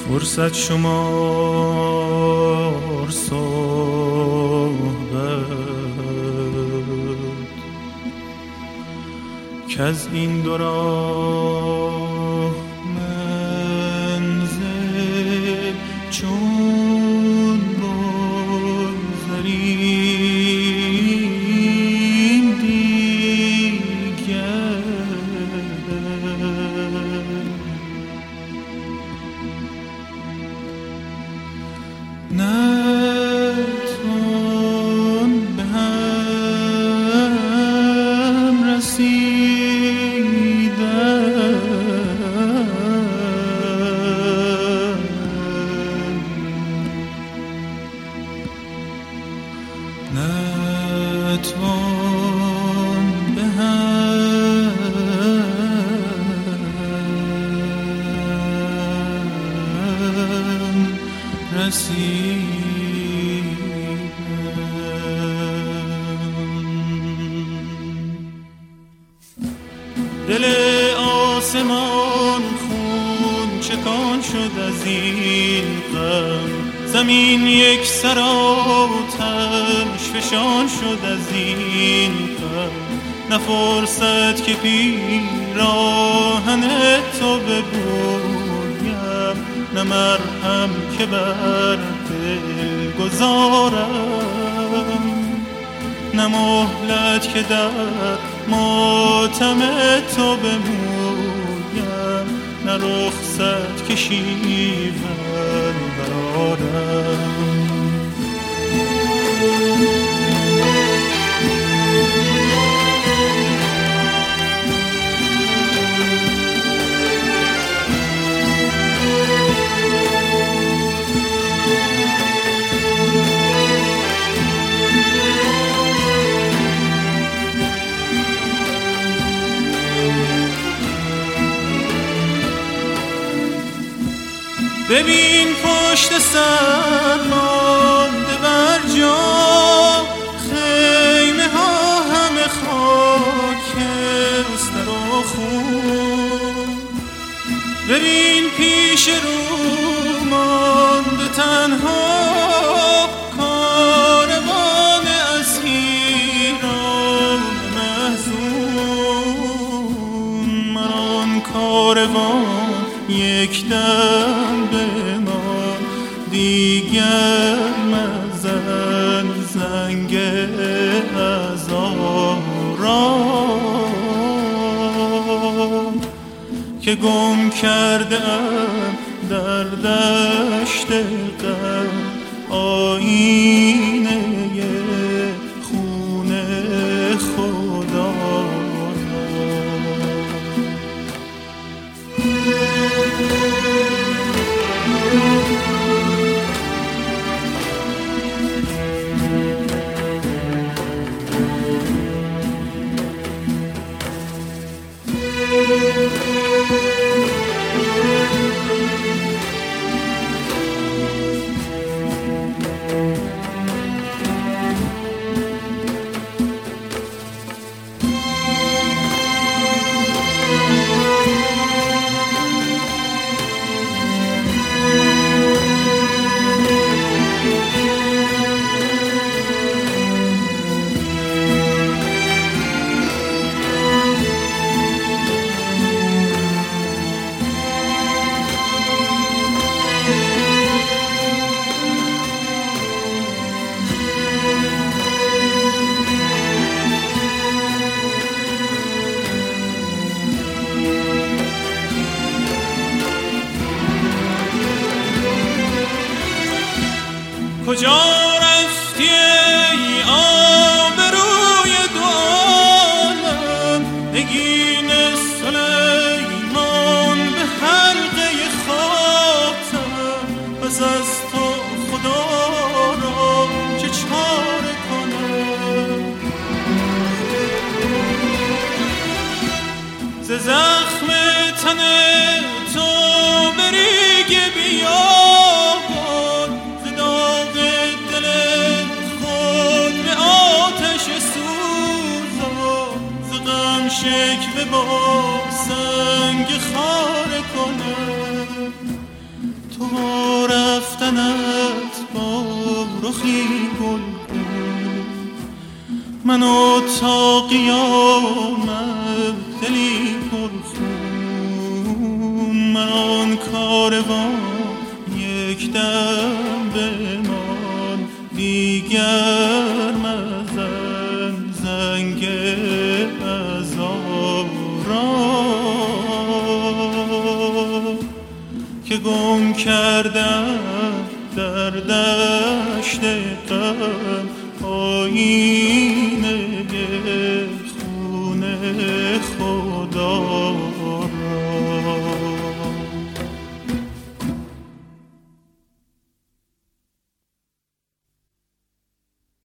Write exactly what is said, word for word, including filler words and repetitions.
فرصت شمار صحبت که از این دو راه منزل چون بگذریم دیگر نتوان به هم رسیدن نتوان به هم رسیدن دل آسمان خون چکان شد از این غم زمین یک سر آتش فشان شد از این غم نه فرصت که پیراهن تو ببویم نه مرهم که بر دل گذارم نه مهلت که در ماتم تو بمویم نه رخصت که شیون برارم ببین پشت سر مانده بر جا خیمه ها همه خاکستر و خون ببین پیش رو مانده تنها کاروان اسیران محزون من آن کاروان یک دم به ما دیگر مزن زنگ هزاران که گم کردم در دشت غم آینه خون خدا کجا رفتی ای آبروی دو عالم نگین سلیمان به حلقه خاتم پس از تو خدا را چه چاره کنم ز زخم تن تو بریگ بیا منو تا قیامت دلی پرخون، من آن کاروان یک دم بمان، دیگر مزن زنگ عزا را که گم کردم در دشت غم آینه خون خدا.